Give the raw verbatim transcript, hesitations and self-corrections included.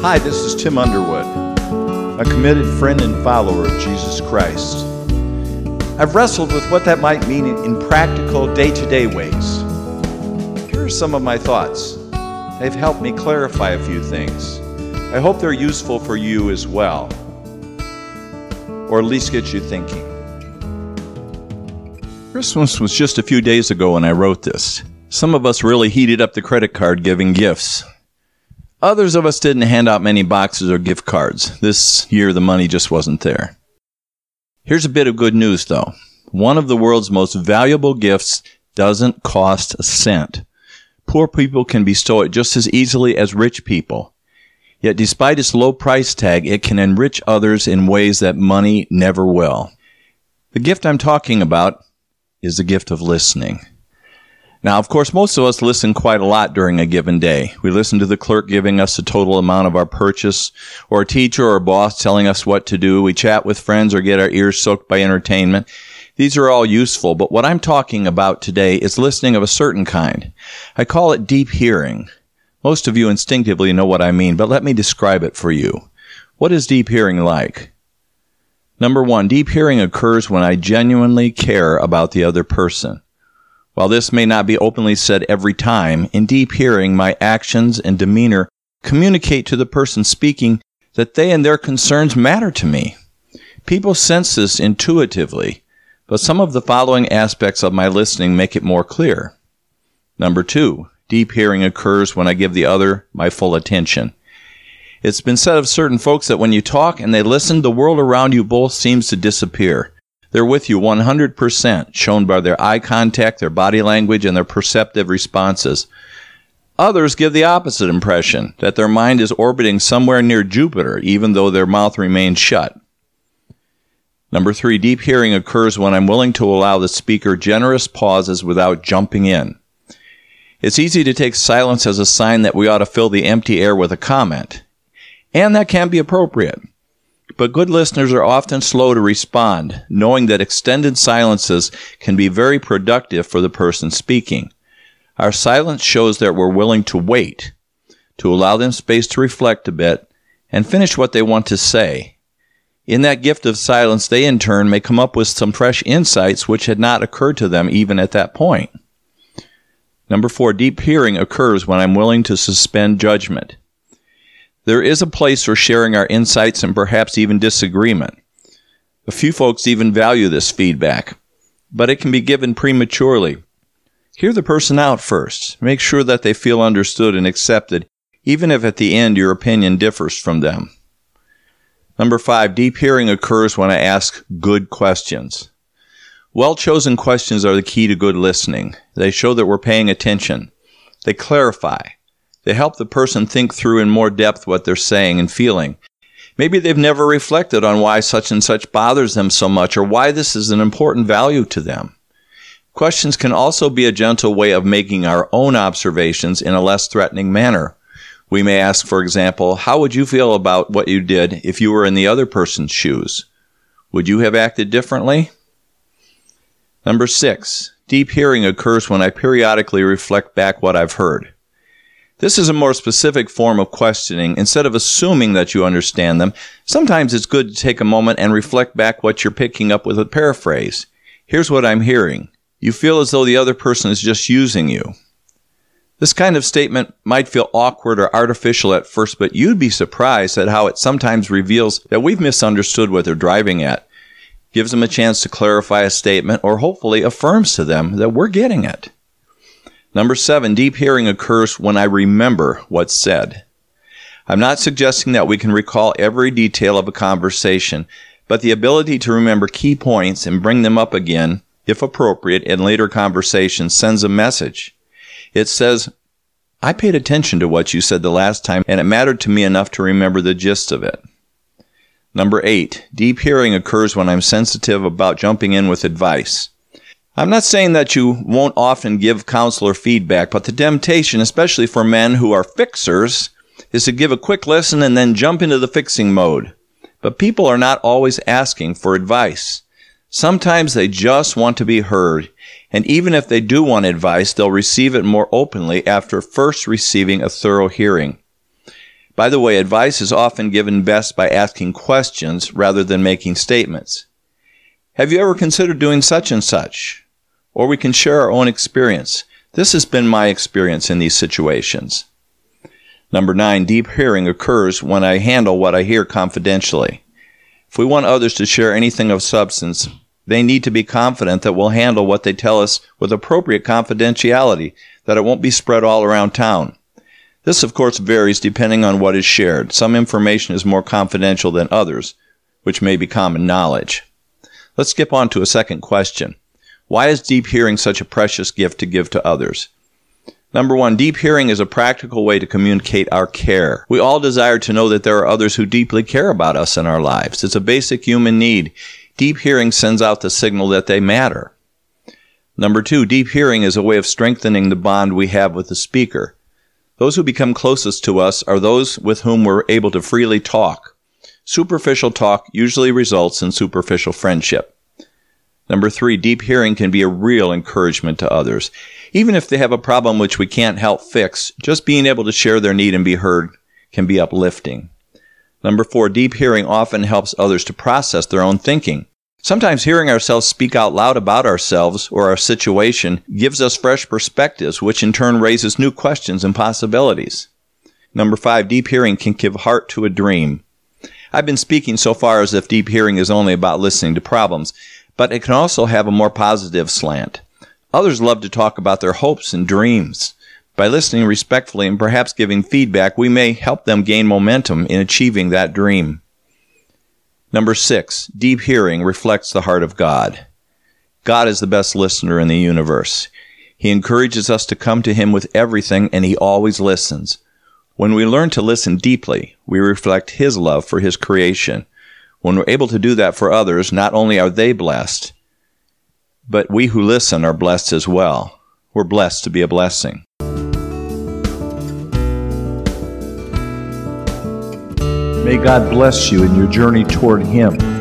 Hi, this is Tim Underwood, a committed friend and follower of Jesus Christ. I've wrestled with what that might mean in practical, day-to-day ways. Here are some of my thoughts. They've helped me clarify a few things. I hope they're useful for you as well, or at least get you thinking. Christmas was just a few days ago when I wrote this. Some of us really heated up the credit card giving gifts. Others of us didn't hand out many boxes or gift cards. This year the money just wasn't there. Here's a bit of good news though. One of the world's most valuable gifts doesn't cost a cent. Poor people can bestow it just as easily as rich people. Yet despite its low price tag, it can enrich others in ways that money never will. The gift I'm talking about is the gift of listening. Now, of course, most of us listen quite a lot during a given day. We listen to the clerk giving us the total amount of our purchase, or a teacher or a boss telling us what to do. We chat with friends or get our ears soaked by entertainment. These are all useful, but what I'm talking about today is listening of a certain kind. I call it deep hearing. Most of you instinctively know what I mean, but let me describe it for you. What is deep hearing like? Number one, deep hearing occurs when I genuinely care about the other person. While this may not be openly said every time, in deep hearing, my actions and demeanor communicate to the person speaking that they and their concerns matter to me. People sense this intuitively, but some of the following aspects of my listening make it more clear. Number two, deep hearing occurs when I give the other my full attention. It's been said of certain folks that when you talk and they listen, the world around you both seems to disappear. They're with you one hundred percent, shown by their eye contact, their body language, and their perceptive responses. Others give the opposite impression, that their mind is orbiting somewhere near Jupiter, even though their mouth remains shut. Number three, deep hearing occurs when I'm willing to allow the speaker generous pauses without jumping in. It's easy to take silence as a sign that we ought to fill the empty air with a comment, and that can be appropriate. But good listeners are often slow to respond, knowing that extended silences can be very productive for the person speaking. Our silence shows that we're willing to wait, to allow them space to reflect a bit, and finish what they want to say. In that gift of silence, they in turn may come up with some fresh insights which had not occurred to them even at that point. Number four, deep hearing occurs when I'm willing to suspend judgment. There is a place for sharing our insights and perhaps even disagreement. A few folks even value this feedback, but it can be given prematurely. Hear the person out first. Make sure that they feel understood and accepted, even if at the end your opinion differs from them. Number five, deep hearing occurs when I ask good questions. Well-chosen questions are the key to good listening. They show that we're paying attention. They clarify. They help the person think through in more depth what they're saying and feeling. Maybe they've never reflected on why such and such bothers them so much or why this is an important value to them. Questions can also be a gentle way of making our own observations in a less threatening manner. We may ask, for example, how would you feel about what you did if you were in the other person's shoes? Would you have acted differently? Number six, deep hearing occurs when I periodically reflect back what I've heard. This is a more specific form of questioning. Instead of assuming that you understand them, sometimes it's good to take a moment and reflect back what you're picking up with a paraphrase. Here's what I'm hearing. You feel as though the other person is just using you. This kind of statement might feel awkward or artificial at first, but you'd be surprised at how it sometimes reveals that we've misunderstood what they're driving at. Gives them a chance to clarify a statement or hopefully affirms to them that we're getting it. Number seven, deep hearing occurs when I remember what's said. I'm not suggesting that we can recall every detail of a conversation, but the ability to remember key points and bring them up again, if appropriate, in later conversations sends a message. It says, I paid attention to what you said the last time, and it mattered to me enough to remember the gist of it. Number eight, deep hearing occurs when I'm sensitive about jumping in with advice. I'm not saying that you won't often give counsel or feedback, but the temptation, especially for men who are fixers, is to give a quick listen and then jump into the fixing mode. But people are not always asking for advice. Sometimes they just want to be heard, and even if they do want advice, they'll receive it more openly after first receiving a thorough hearing. By the way, advice is often given best by asking questions rather than making statements. Have you ever considered doing such and such? Or we can share our own experience. This has been my experience in these situations. Number nine, deep hearing occurs when I handle what I hear confidentially. If we want others to share anything of substance, they need to be confident that we'll handle what they tell us with appropriate confidentiality, that it won't be spread all around town. This, of course, varies depending on what is shared. Some information is more confidential than others, which may be common knowledge. Let's skip on to a second question. Why is deep hearing such a precious gift to give to others? Number one, deep hearing is a practical way to communicate our care. We all desire to know that there are others who deeply care about us in our lives. It's a basic human need. Deep hearing sends out the signal that they matter. Number two, deep hearing is a way of strengthening the bond we have with the speaker. Those who become closest to us are those with whom we're able to freely talk. Superficial talk usually results in superficial friendship. Number three, deep hearing can be a real encouragement to others. Even if they have a problem which we can't help fix, just being able to share their need and be heard can be uplifting. Number four, deep hearing often helps others to process their own thinking. Sometimes hearing ourselves speak out loud about ourselves or our situation gives us fresh perspectives, which in turn raises new questions and possibilities. Number five, deep hearing can give heart to a dream. I've been speaking so far as if deep hearing is only about listening to problems, but it can also have a more positive slant. Others love to talk about their hopes and dreams. By listening respectfully and perhaps giving feedback, we may help them gain momentum in achieving that dream. Number six, deep hearing reflects the heart of God. God is the best listener in the universe. He encourages us to come to Him with everything, and He always listens. When we learn to listen deeply, we reflect His love for His creation. When we're able to do that for others, not only are they blessed, but we who listen are blessed as well. We're blessed to be a blessing. May God bless you in your journey toward Him.